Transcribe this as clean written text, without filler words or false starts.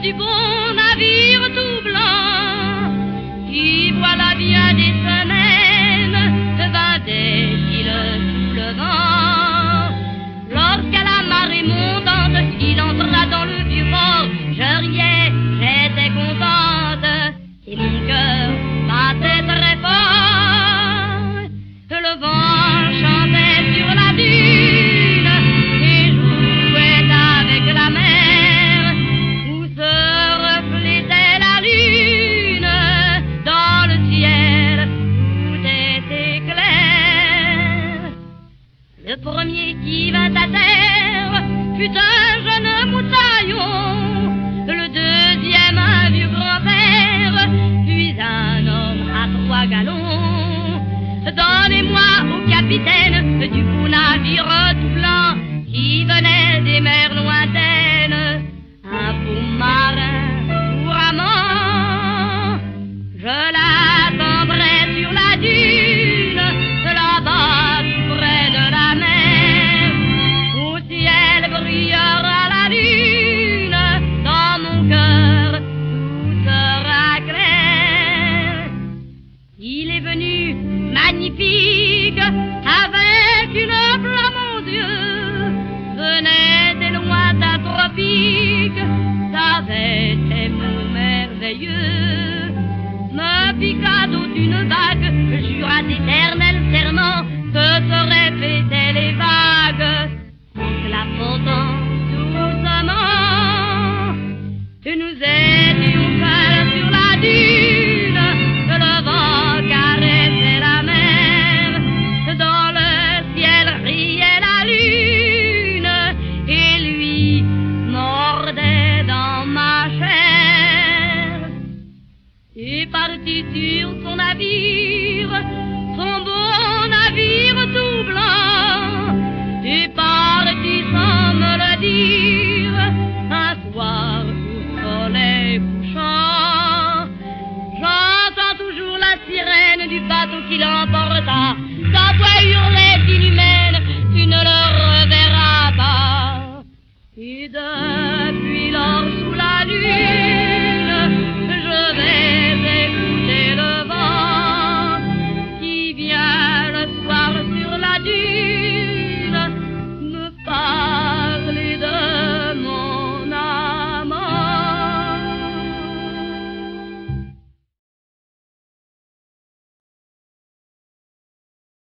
du bon navire tout blanc, qui voilà bien des semaines vint des îles sous le vent. Lorsqu'à la marée montante, il entra dans le vieux port, je riais, j'étais contente, et mon cœur battait très fort. Le vent chantait sur la dune et jouait avec la mer, où se reflétait la lune dans le ciel, tout était clair. Le premier qui vint à terre fut un jeune moutaillon, le deuxième un vieux grand-père, puis un homme à 3 galons. Donnez-moi au capitaine du beau navire tout blanc qui venait des mers lointaines un beau marin pour amant. Je l'attendrai sur la dune, là-bas tout près de la mer. Au ciel brillera la lune, dans mon cœur tout sera clair. Il est venu magnifique, avec une flamme aux yeux, venait des lointains tropiques, savait ces mots merveilleux. Me fit cadeau d'une bague, jura d'éternel serment que seraient fêtées les vagues, en clapotant doucement. Et nous étions seuls sur la dune, le vent caressait la mer, dans le ciel riait la lune, et lui mordait dans ma chair. Et parti sur son navire,